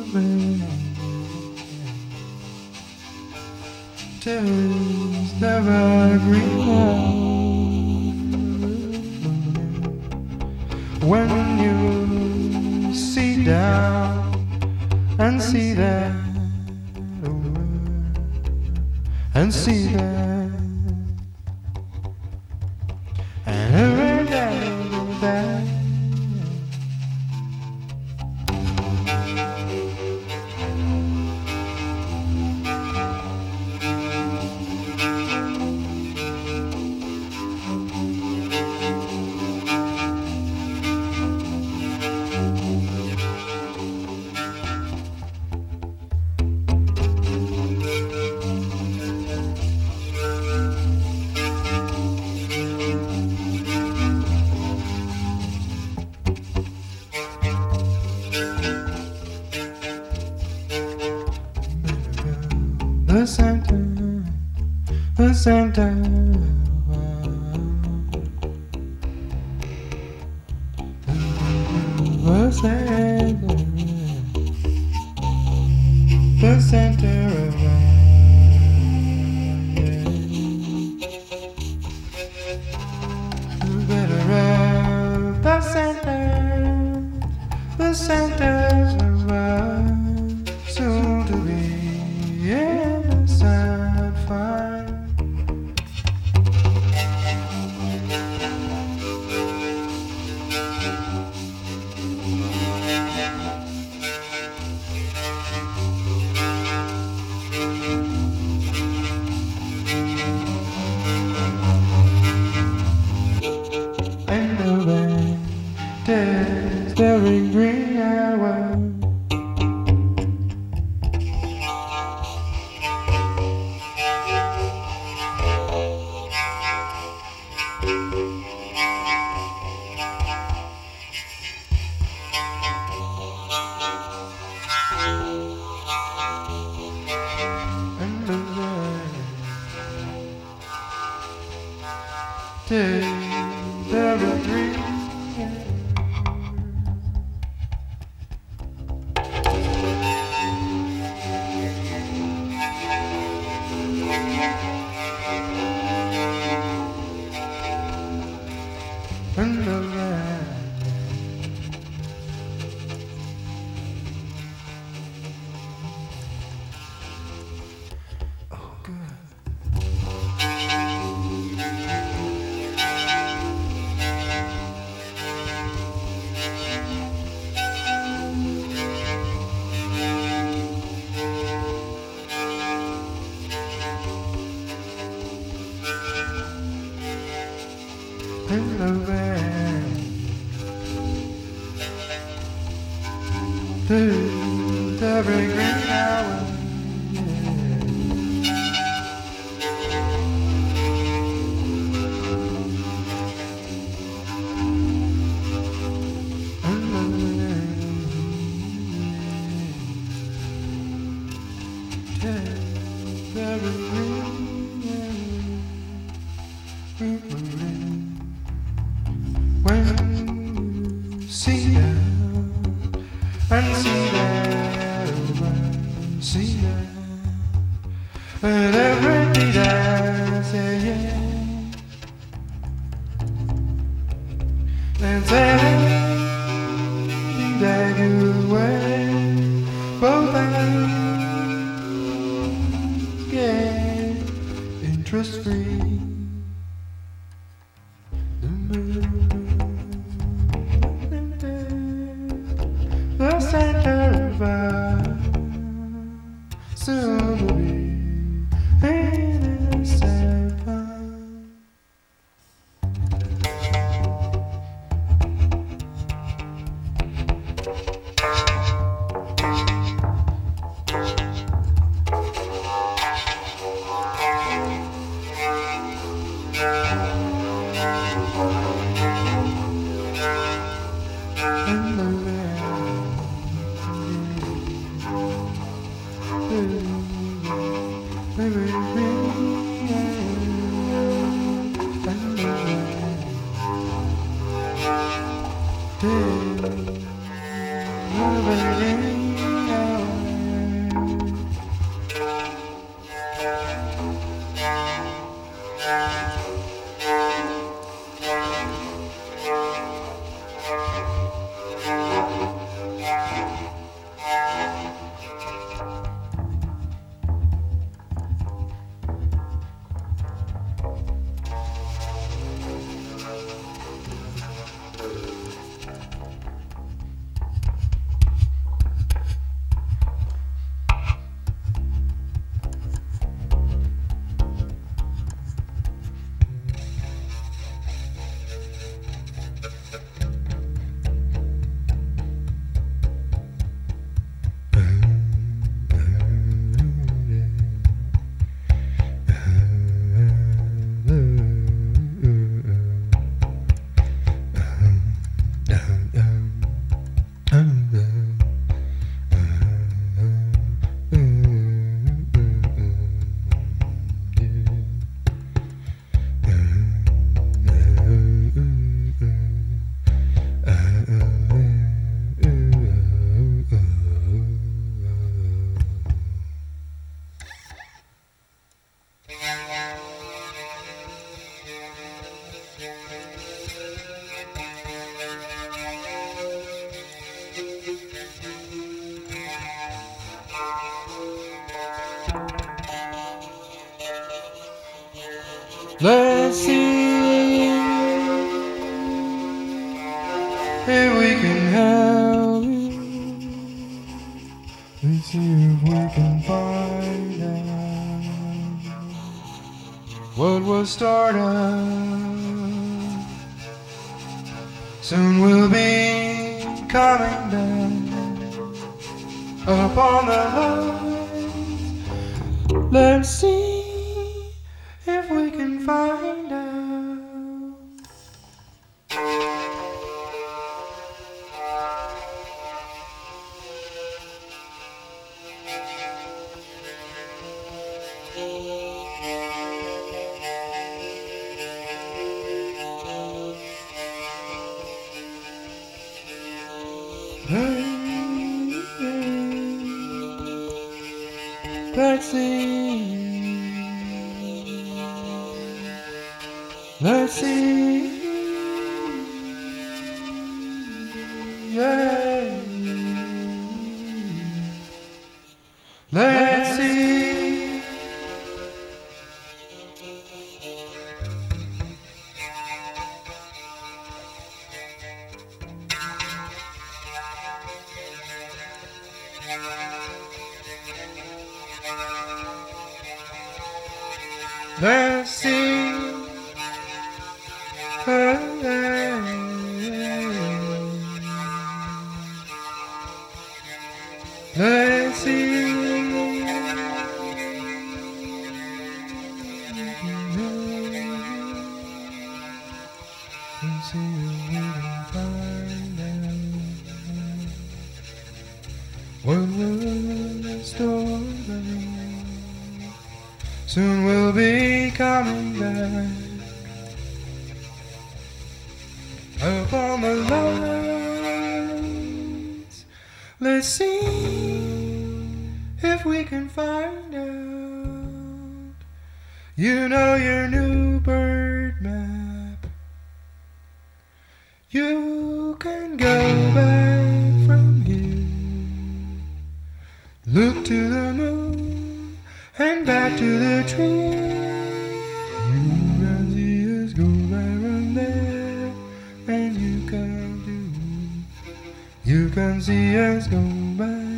moving. Tis never green when you see down and see that and see that and every day that the center, the center, the center, the center of the better of the center of soon to be innocent fine. And the wind is very green hour. And the wind is very green. And the wind oh good. And the wind to every green hour. And the wind to every green when you see that and see that and see that and every day I say yeah and say that you way both hands get interest free. The center of our soon to be innocent fun. And the wind fading away. Let's see if we can help you. Let's see if we can find out what was started. Soon we'll be coming down upon the line. Let's see if we can find out. Let's see. Let's see, yeah. Let's see. Let's see. Let's see. Let's see if we can find out what was stolen. Soon we'll be coming back up on the lines. Let's see if we can find out. You know your new bird map. You can go back from here. Look to the moon and back to the tree. You can see us go right from there, and you can see us go back.